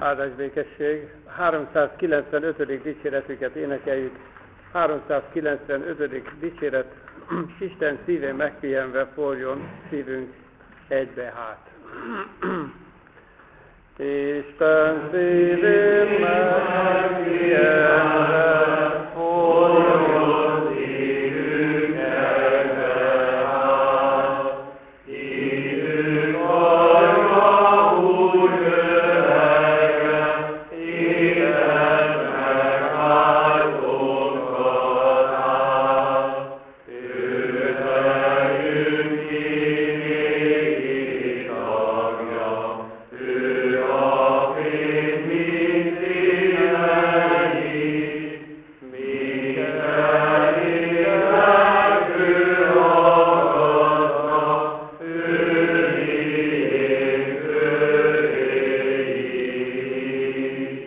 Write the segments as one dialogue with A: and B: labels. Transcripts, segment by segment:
A: Áldás békesség. 395. dicséretüket énekeljük. 395. dicséret. Isten szívén megpihenve forjon szívünk egybe hát. Isten szívén megpihenve forjon szívünk egybe hát. Szívünk hallja úgy öregen, Isten megváltozott hát. Őrejünk kívüli tagja, ő a fény mindszínei, mindenkinek ő hallgatna, ő miénk őréi.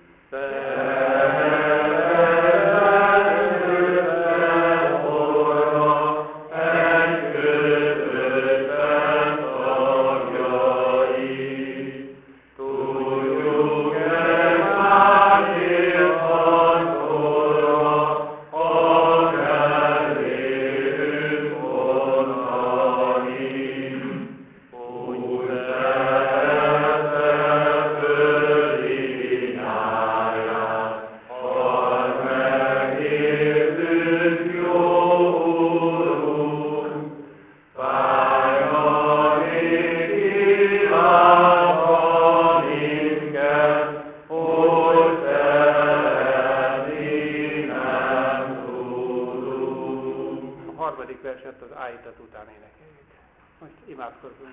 A: Szeretetben forra, egy közösen tagjai. Tudjuk egymásért harcolva, a kellőt mondani. Úgy szerette földvilágát, hadd megértünk, jó Urunk, várja még kívánva minket, hogy szeretni nem tudunk. A harmadik verset az áhítat után énekeljük. Most imádkozzunk.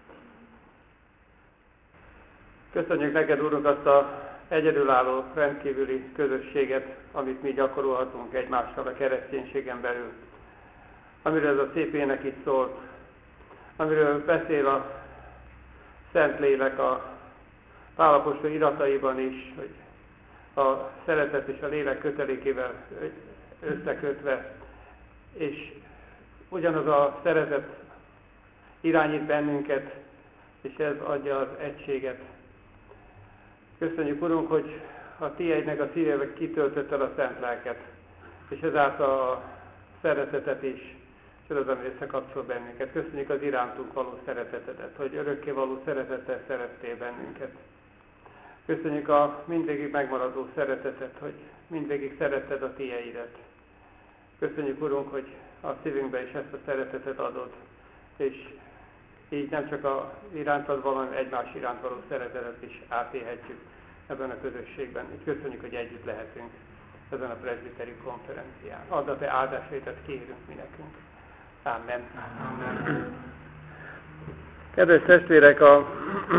A: Köszönjük neked, Úrunk, azt az egyedülálló, rendkívüli közösséget, amit mi gyakorolhatunk egymással a kereszténységen belül. Amiről ez a szép ének is szólt, amiről beszél a Szentlélek a Pál apostol irataiban is, hogy a szeretet és a lélek kötelékével összekötve, és ugyanaz a szeretet irányít bennünket, és ez adja az egységet. Köszönjük, Urunk, hogy a Ti egynek a szívébe kitöltötted a Szent Lelket, és ezáltal a szeretetet is, és ez az, ami összekapcsol bennünket. Köszönjük az irántunk való szeretetedet, hogy örökké való szeretettel szerettél bennünket. Köszönjük a mindvégig megmaradó szeretetet, hogy mindvégig szeretted a Tieidet. Köszönjük, Urunk, hogy a szívünkbe is ezt a szeretetet adod, és így nem csak a irántad való, hanem egymás iránt való szeretetet is átélhetjük ebben a közösségben. Így köszönjük, hogy együtt lehetünk ezen a presbiteri konferencián. Add a Te áldásaidat kérünk mi nekünk. Amen. Amen. Kedves testvérek, a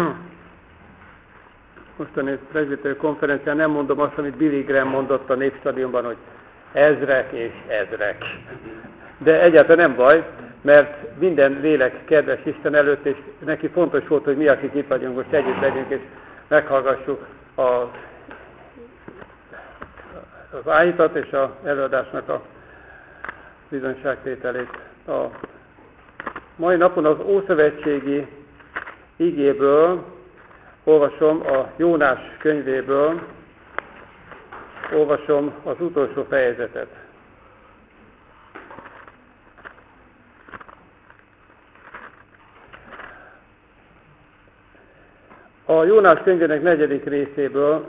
A: mostani presbiteri konferencián nem mondom azt, amit Billy Graham mondott a Népstadionban, hogy ezrek és ezrek. De egyáltalán nem baj, mert minden lélek kedves Isten előtt, és neki fontos volt, hogy mi, akik itt vagyunk, most együtt legyünk, és meghallgassuk az áhítat és az előadásnak a bizonyságtételét. A mai napon az Ószövetségi igéből olvasom, a Jónás könyvéből olvasom az utolsó fejezetet. A Jónás könyvének 4. részéből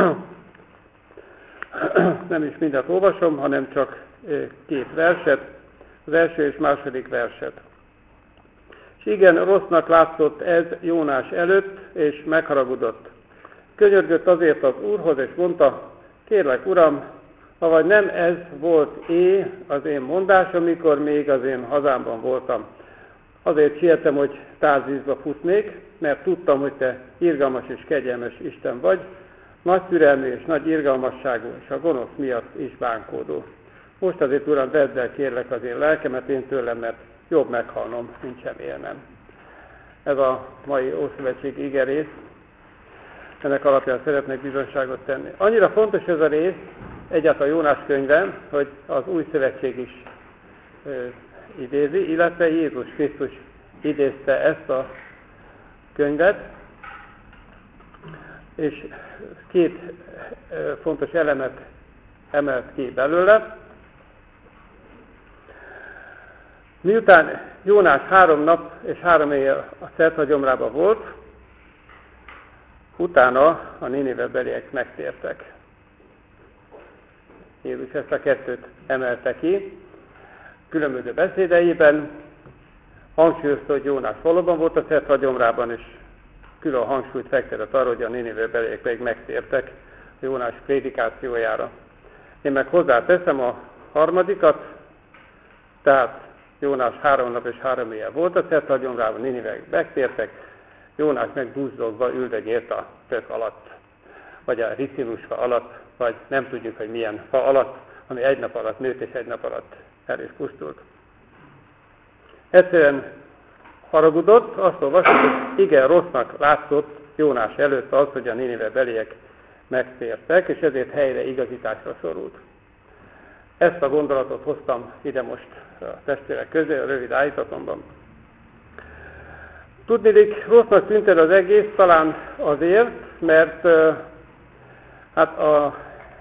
A: nem is mindent olvasom, hanem csak 2 verset, az első és második verset. És igen, rossznak látszott ez Jónás előtt, és megharagudott. Könyörgött azért az Úrhoz, és mondta, kérlek, Uram, avagy nem ez volt az én mondásom, mikor még az én hazámban voltam. Azért siettem, hogy tárvízbe futnék, mert tudtam, hogy Te irgalmas és kegyelmes Isten vagy, nagy türelmű és nagy irgalmasságú, és a gonosz miatt is bánkódó. Most azért, Uram, vedd el, kérlek, az én lelkemet én tőlem, mert jobb meghalnom, mint sem élnem. Ez a mai Ószövetségi igerész. Ennek alapján szeretnék bizonyságot tenni. Annyira fontos ez a rész, egyáltalán Jónás könyve, hogy az Új Szövetség is idézi, illetve Jézus Krisztus idézte ezt a könyvet. és két fontos elemet emelt ki belőle. Miután Jónás 3 nap és 3 éjjel a Szelthagyomrában volt, utána a Ninivebeliek megtértek. Jézus ezt a kettőt emelte ki. Különböző beszédeiben hangsúlyozta, hogy Jónás valóban volt a Szelthagyomrában, és külön hangsúlyt fektetett arra, hogy a Ninivebeliek pedig megtértek a Jónás prédikációjára. Én meg hozzáteszem a harmadikat, tehát Jónás 3 nap és 3 éjjel volt a Szelthagyomrában, Ninivek megtértek, Jónás meg duzzogva üldögélt a tök alatt, vagy a ricinus fa alatt, vagy nem tudjuk, hogy milyen fa alatt, ami 1 nap alatt nőtt és 1 nap alatt el is pusztult. Egyszerűen haragudott, azt olvasott, hogy igen, rossznak látszott Jónás előtt az, hogy a Ninivebeliek megtértek, és ezért helyre igazításra szorult. Ezt a gondolatot hoztam ide most a testvérek közé, a rövid állítatomban. Tudniillik, rossznak tűnt el az egész, talán azért, mert hát a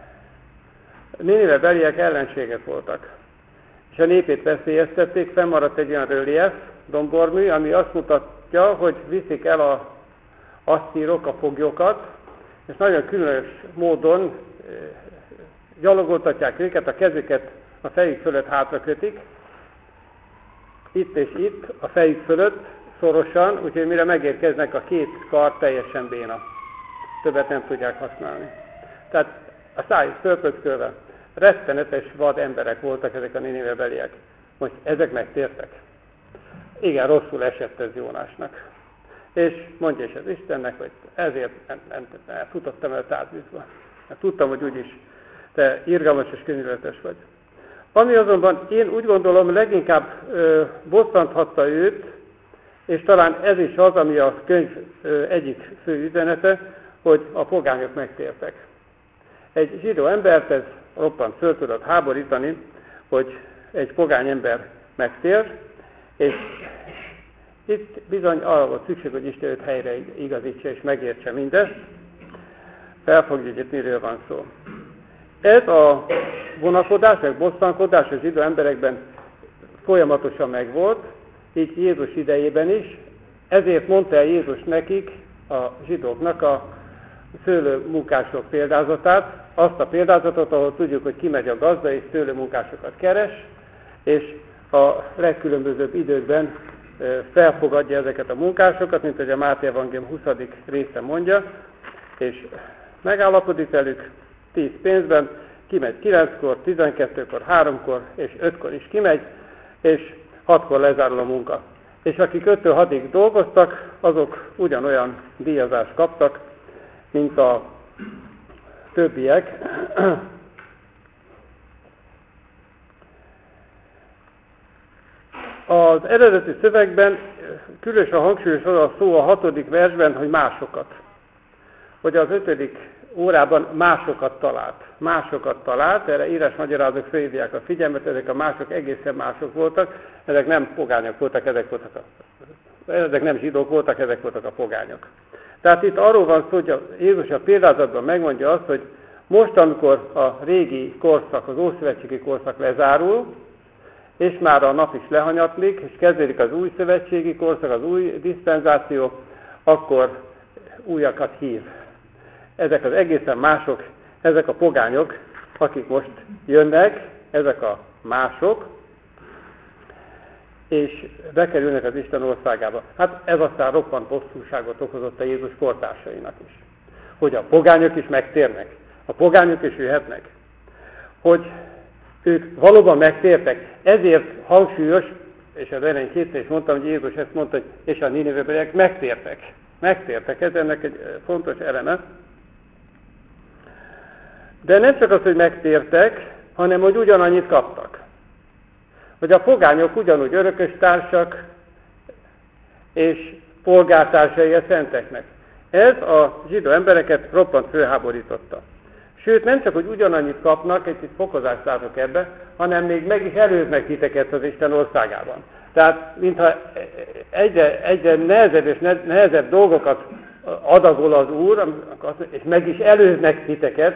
A: Ninivebeliek ellenségek voltak. És a népét veszélyeztették, fennmaradt egy olyan relief, dombormű, ami azt mutatja, hogy viszik el az asszírok a foglyokat, és nagyon különös módon gyalogoltatják őket, a kezüket a fejük fölött hátra kötik, itt és itt, a fejük fölött, szorosan, úgyhogy mire megérkeznek, a 2 kar teljesen béna. Többet nem tudják használni. Tehát a szájuk fölpöckölve. Rettenetes vad emberek voltak ezek a Ninivebeliek. Most ezek megtértek. Igen, rosszul esett ez Jónásnak. És mondja is az Istennek, hogy ezért nem futottam el távűzbe. Tudtam, hogy úgyis te irgalmas és könyörületes vagy. Ami azonban én úgy gondolom leginkább bosszanthatta őt, és talán ez is az, ami a könyv egyik fő üzenete, hogy a pogányok megtértek. Egy zsidó embert ez roppant föl tudott háborítani, hogy egy pogány ember megtér, és itt bizony arra volt szükség, hogy Isten őt helyre igazítsa és megértse mindezt. Felfogjuk, hogy miről van szó. Ez a vonakodás, meg bosszankodás az zsidó emberekben folyamatosan megvolt, így Jézus idejében is. Ezért mondta el Jézus nekik, a zsidóknak a szőlőmunkások példázatát, azt a példázatot, ahol tudjuk, hogy kimegy a gazda és szőlőmunkásokat keres, és a legkülönbözőbb időkben felfogadja ezeket a munkásokat, mint hogy a Máté Evangélium 20. része mondja, és megállapodik velük 10 pénzben, kimegy 9-kor, 12-kor, 3-kor és 5-kor is kimegy, és 6-kor lezárul a munka. És akik 5-től 6-ig dolgoztak, azok ugyanolyan díjazást kaptak, mint a többiek. Az eredeti szövegben különösen hangsúlyos az a szó a 6. versben, hogy másokat. Hogy az 5. órában másokat talált, erre írásmagyarázók felhívják a figyelmet, ezek a mások egészen mások voltak, ezek nem pogányok voltak, ezek nem zsidók voltak, ezek voltak a pogányok. Tehát itt arról van szó, hogy Jézus a példázatban megmondja azt, hogy most, amikor a régi korszak, az ószövetségi korszak lezárul, és már a nap is lehanyatlik, és kezdődik az új szövetségi korszak, az új diszpenzáció, akkor újakat hív. Ezek az egészen mások, ezek a pogányok, akik most jönnek, ezek a mások, és bekerülnek az Isten országába. Hát ez aztán roppant bosszúságot okozott a Jézus kortársainak is. Hogy a pogányok is megtérnek, a pogányok is jöhetnek. Hogy ők valóban megtértek, ezért hangsúlyos, és az elején kétszer is mondtam, hogy Jézus ezt mondta, hogy és a Ninivebeliek megtértek. Megtértek, ez ennek egy fontos eleme. De nem csak az, hogy megtértek, hanem hogy ugyanannyit kaptak. Hogy a pogányok ugyanúgy örököstársak és polgártársai a szenteknek. Ez a zsidó embereket roppant fölháborította. Sőt, nem csak, hogy ugyanannyit kapnak, egy fokozást látok ebbe, hanem még meg is előznek titeket az Isten országában. Tehát, mintha egyre nehezebb és nehezebb dolgokat adagol az Úr, és meg is előznek titeket.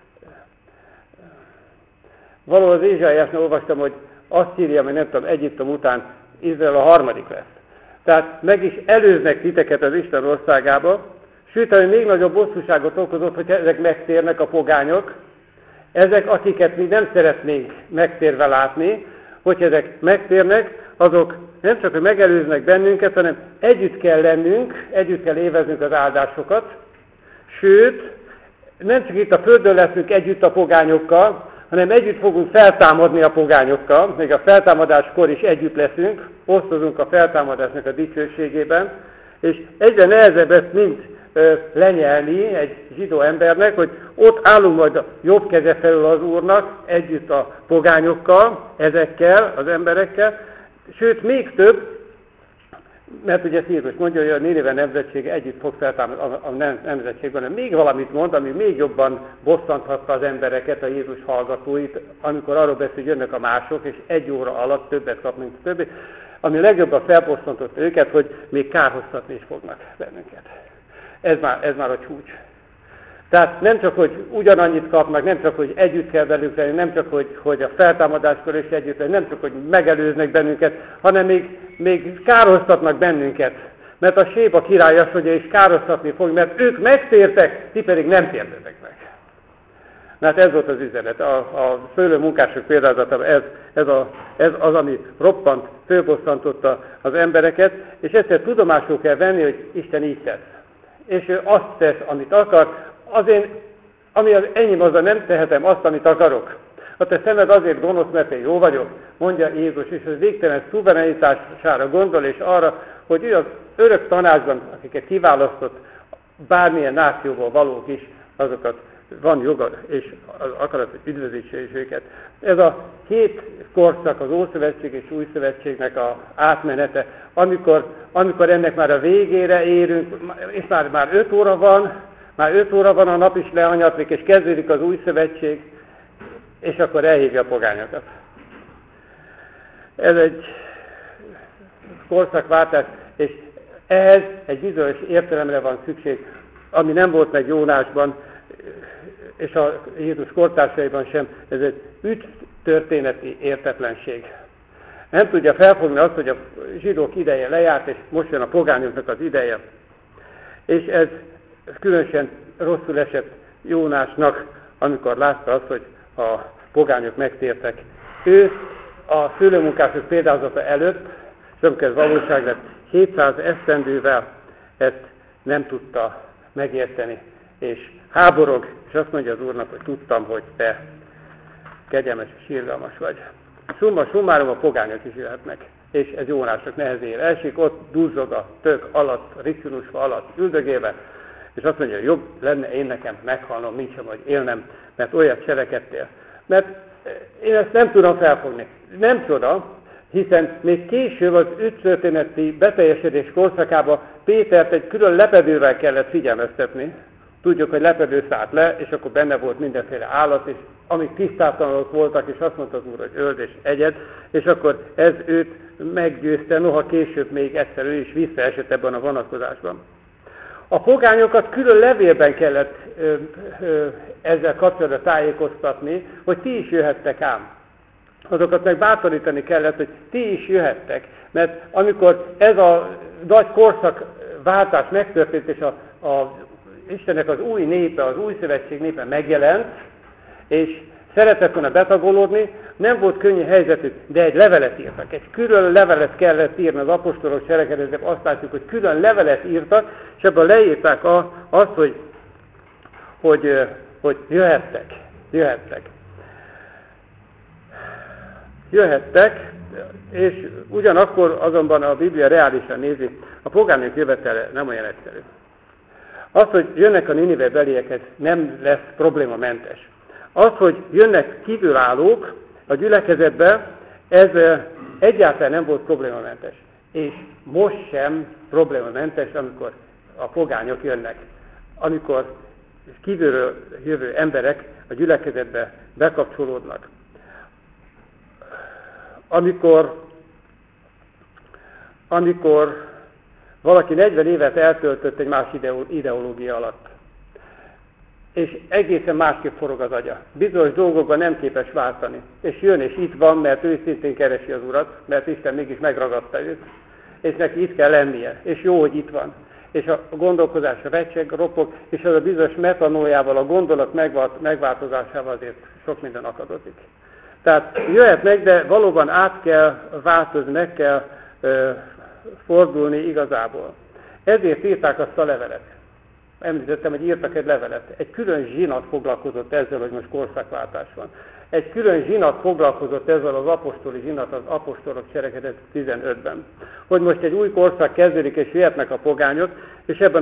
A: Valahol az Ézsaiásnál olvastam, hogy azt írja, hogy nem tudom, Egyiptom után Izrael a harmadik lesz. Tehát meg is előznek titeket az Isten országába, sőt, ami még nagyobb bosszúságot okozott, hogy ezek megtérnek a pogányok, ezek, akiket mi nem szeretnénk megtérve látni, hogy ezek megtérnek, azok nem csak, hogy megelőznek bennünket, hanem együtt kell lennünk, együtt kell éveznünk az áldásokat, sőt, nem csak itt a földön leszünk együtt a pogányokkal, hanem együtt fogunk feltámadni a pogányokkal, még a feltámadáskor is együtt leszünk, osztozunk a feltámadásnak a dicsőségében, és egyre nehezebb ezt mind lenyelni egy zsidó embernek, hogy ott állunk majd a jobb keze felül az Úrnak, együtt a pogányokkal, ezekkel, az emberekkel, sőt, még több, mert ugye Jézus mondja, hogy a Nínive nemzetsége együtt fog feltámadni a nemzetségben, hanem még valamit mond, ami még jobban bosszanthatta az embereket, a Jézus hallgatóit, amikor arról beszél, hogy jönnek a mások, és 1 óra alatt többet kap, mint többi, ami legjobban felbosszantotta őket, hogy még kárhoztatni is fognak bennünket. Ez már a csúcs. Tehát nem csak, hogy ugyanannyit kapnak, nem csak, hogy együtt kell velük lenni, nem csak, hogy a feltámadáskor is együtt lenni, nem csak, hogy megelőznek bennünket, hanem még károztatnak bennünket. Mert a Séba király azt mondja, és károztatni fog, mert ők megtértek, ti pedig nem tértetek meg. Hát ez volt az üzenet. A szőlőmunkások példázata, ez az, ami roppant, fölbosszantotta az embereket, és ezt tudomásul kell venni, hogy Isten így tesz. És ő azt tesz, amit akar, ami az enyém, azzal nem tehetem azt, amit akarok. A te szemed azért gonosz, mert én jó vagyok, mondja Jézus, és az végtelen szuverenitására gondol, és arra, hogy ő az örök tanácsban, akiket kiválasztott, bármilyen nációból valók is, azokat van joga, és az akarat, hogy üdvözítse is őket. Ez a 2 korszak, az Ószövetség és Új Szövetségnek a átmenete, amikor ennek már a végére érünk, és már 5 óra van, a nap is leanyatlik, és kezdődik az Új Szövetség, és akkor elhívja a pogányokat. Ez egy korszakváltás, és ehhez egy bizonyos értelemre van szükség, ami nem volt meg Jónásban, és a Jézus kortársaiban sem, ez egy ügytörténeti értetlenség. Nem tudja felfogni azt, hogy a zsidók ideje lejárt, és most jön a pogányoknak az ideje. És ez különösen rosszul esett Jónásnak, amikor látta azt, hogy a pogányok megtértek. Ő a szőlőmunkások példázata előtt, és amikor ez valóság lett, 700 esztendővel ezt nem tudta megérteni, és háborog, és azt mondja az Úrnak, hogy tudtam, hogy te kegyelmes és irgalmas vagy. Summa summarum, a pogányok is jöhetnek, és ez Jónásnak nehezére esik, ott duzzog a tök alatt, a Ricinusfa alatt üldögélve, és azt mondja, hogy jobb lenne én nekem meghalnom, mint sem, hogy élnem, mert olyat cselekedtél. Mert én ezt nem tudom felfogni. Nem csoda, hiszen még később az ügytörténeti beteljesedés korszakában Pétert egy külön lepedővel kellett figyelmeztetni. Tudjuk, hogy lepedő szállt le, és akkor benne volt mindenféle állat, és amik tisztátalanok voltak, és azt mondta az Úr, hogy öld és egyed, és akkor ez őt meggyőzte, noha később még egyszer ő is visszaesett ebben a vonatkozásban. A pogányokat külön levélben kellett ezzel kapcsolatban tájékoztatni, hogy ti is jöhettek ám. Azokat meg bátorítani kellett, hogy ti is jöhettek, mert amikor ez a nagy korszakváltás megtörtént, és a Istennek az új népe, az új szövetség népe megjelent, és szeretett volna betagolódni, nem volt könnyű helyzetük, de egy levelet írtak. Egy külön levelet kellett írni, az apostolok cselekedetében azt látjuk, hogy külön levelet írtak, és ebben leírták azt, hogy jöhettek. Jöhettek, és ugyanakkor azonban a Biblia reálisan nézi, a pogányok jövetele nem olyan egyszerű. Az, hogy jönnek a Ninive beliekhez, nem lesz problémamentes. Az, hogy jönnek kívülállók a gyülekezetbe, ez egyáltalán nem volt problémamentes. És most sem problémamentes, amikor a pogányok jönnek. Amikor kívülről jövő emberek a gyülekezetbe bekapcsolódnak. Amikor Valaki 40 évet eltöltött egy más ideológia alatt. És egészen másképp forog az agya. Bizonyos dolgokban nem képes váltani. És jön, és itt van, mert ő szintén keresi az Urat, mert Isten mégis megragadta őt. És neki itt kell lennie. És jó, hogy itt van. És a gondolkozás recseg, ropog, és az a bizonyos metanójával, a gondolat megváltozásával azért sok minden akadozik. Tehát jöhetnek, de valóban át kell változni, meg kell fordulni igazából. Ezért írták azt a levelet. Említettem, hogy írtak egy levelet. Egy külön zsinat foglalkozott ezzel, hogy most korszakváltás van. Egy külön zsinat foglalkozott ezzel az apostoli zsinat, az apostolok cselekedet 15-ben. Hogy most egy új korszak kezdődik, és jöhetnek a pogányok, és ebben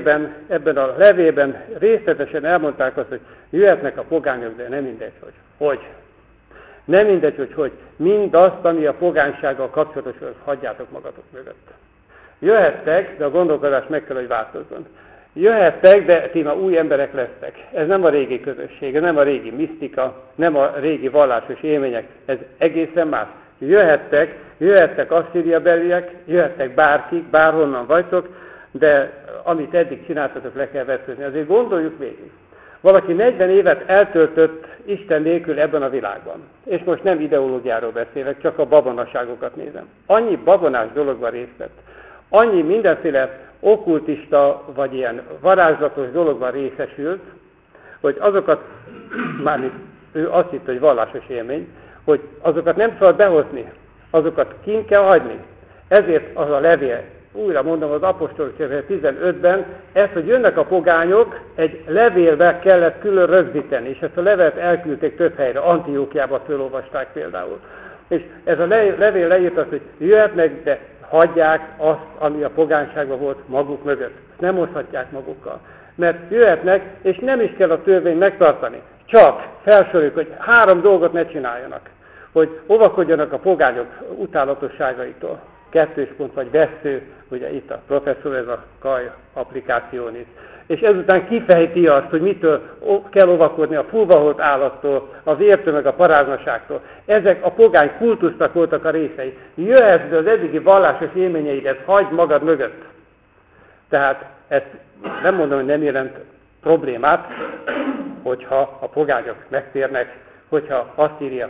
A: a levélben részletesen elmondták azt, hogy jöhetnek a pogányok, de nem mindegy, hogy. Nem mindegy, hogy mindazt, ami a pogánysággal kapcsolatos, hagyjátok magatok mögött. Jöhettek, de a gondolkodás meg kell, hogy változzon. Jöhettek, de ti már új emberek lesztek. Ez nem a régi közösség, ez nem a régi misztika, nem a régi vallásos élmények, ez egészen más. Jöhettek asszíriabeliek, jöhettek bárkik, bárhonnan vagytok, de amit eddig csináltatok, le kell vetkőzni. Azért gondoljuk végig. Valaki 40 évet eltöltött Isten nélkül ebben a világban. És most nem ideológiáról beszélek, csak a babonaságokat nézem. Annyi babonás dologban részt vett. Annyi mindenféle okkultista, vagy ilyen varázslatos dologban részesült, hogy azokat, mármint ő azt hitt, hogy vallásos élmény, hogy azokat nem szabad behozni, azokat kint kell hagyni. Ezért az a levél, újra mondom, az apostolok 15-ben, ezt, hogy jönnek a pogányok, egy levélbe kellett külön rögzíteni, és ezt a levelet elküldték több helyre, Antiókiába fölolvasták például. És ez a levél leírt azt, hogy jöhetnek, de hagyják azt, ami a pogányságban volt maguk mögött. Ezt nem hozhatják magukkal. Mert jöhetnek, és nem is kell a törvényt megtartani. Csak felsoroljuk, hogy 3 dolgot ne csináljanak. Hogy óvakodjanak a pogányok utálatosságaitól. 2 pont, vagy vesző, ugye itt a professzor, ez a kaj applikáción is. És ezután kifejti azt, hogy mitől kell óvakodni a fulvaholt állattól, a vértől, meg a paráznaságtól. Ezek a pogány kultusznak voltak a részei. Jöhetsz, de az eddigi vallásos élményeidet hagyd magad mögött. Tehát ezt nem mondom, hogy nem jelent problémát, hogyha a pogányok megtérnek, hogyha Asszíria,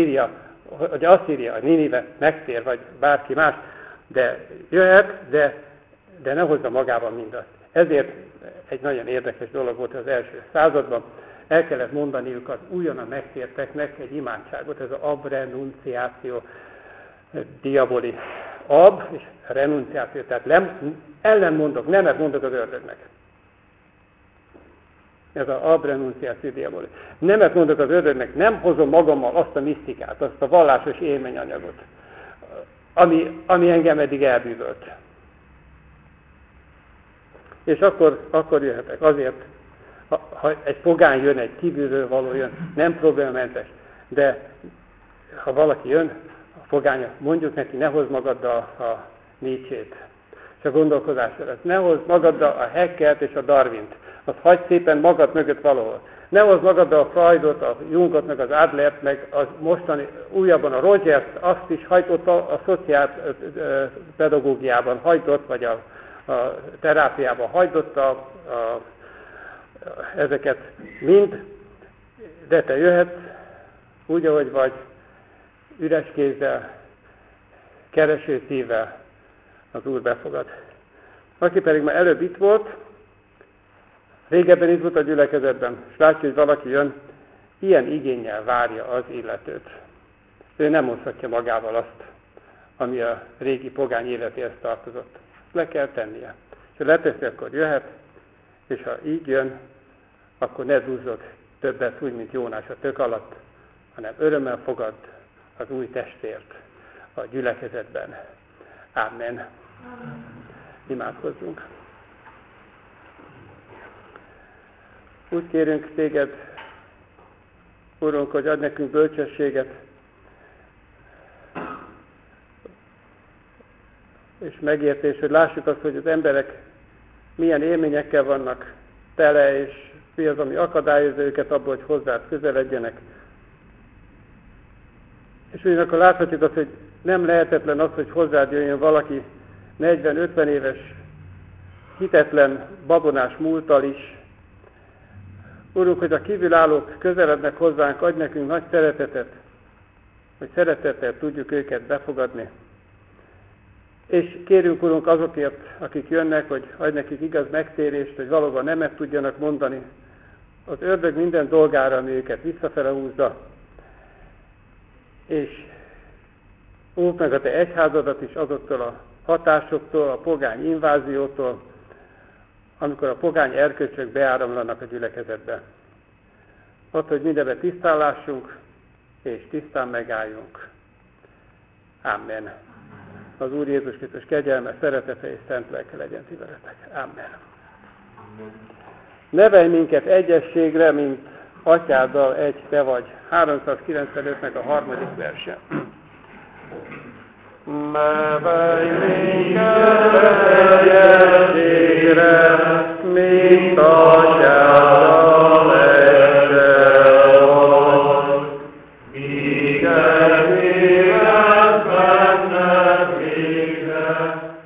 A: a Ninive megtér, vagy bárki más, de jöhet, de ne hozza magában mindazt. Ezért egy nagyon érdekes dolog volt az első században, el kellett mondaniuk az újonnan megtérteknek egy imádságot, ez az abrenunciáció diaboli. Ab és renunciáció, tehát nemet mondok az ördögnek. Ez az abrenunciáció diaboli. Nemet mondok az ördögnek, nem hozom magammal azt a misztikát, azt a vallásos élményanyagot, ami engem eddig elbűvölt. És akkor jöhetek. Azért, ha egy pogány jön, egy kívülről való jön, nem problémamentes. De ha valaki jön, a pogánya, mondjuk neki, ne hozz magaddal a Nietzsét, és a gondolkodásodat. Ne hozz magaddal a Haeckelt és a Darwint. Azt hagyd szépen magad mögött valahol. Ne hozz magaddal a Freudot, a Jungot, meg az Adlert, meg az mostani újabban a Rogers-t, azt is hagyd ott a szociálpedagógiában, hagyd ott, vagy a terápiában hagyd ezeket mind, de te jöhetsz úgy, ahogy vagy, üres kézzel, kereső szívvel, az Úr befogad. Aki pedig már előbb itt volt, régebben itt volt a gyülekezetben, és látja, hogy valaki jön, ilyen igénnyel várja az illetőt. Ő nem hozhatja magával azt, ami a régi pogány életéhez tartozott. Le kell tennie. És ha leteszi, akkor jöhet, és ha így jön, akkor ne duzzog többet úgy, mint Jónás a tök alatt, hanem örömmel fogad az új testért a gyülekezetben. Amen. Imádkozzunk. Úgy kérünk téged, Urunk, hogy adj nekünk bölcsességet, és megértés, hogy lássuk azt, hogy az emberek milyen élményekkel vannak tele, és mi az, ami akadályozza őket abból, hogy hozzád közeledjenek. És ugyanakkor láthatjuk azt, hogy nem lehetetlen az, hogy hozzád jöjjön valaki, 40-50 éves hitetlen, babonás múlttal is. Urunk, hogy a kívülállók közelednek hozzánk, adj nekünk nagy szeretetet, hogy szeretettel tudjuk őket befogadni. És kérünk, Urunk, azokért, akik jönnek, hogy adj nekik igaz megtérést, hogy valóban nemet tudjanak mondani az ördög minden dolgára, ami őket visszafele húzza. És óvd meg a Te egyházadat is azoktól a hatásoktól, a pogány inváziótól, amikor a pogány erkölcsök beáramlanak a gyülekezetbe. Ott, hogy mindenben tisztán lássunk, és tisztán megálljunk. Amen. Az Úr Jézus Krisztus kegyelme, szeretete és szent lelke legyen ti veletek. Amen. Nevelj minket egyességre, mint atyáddal egy te vagy. 395-nek a 3. verse. Nevelj minket egyességre, mint atyáddal egy te vagy. Miket élet benned végre,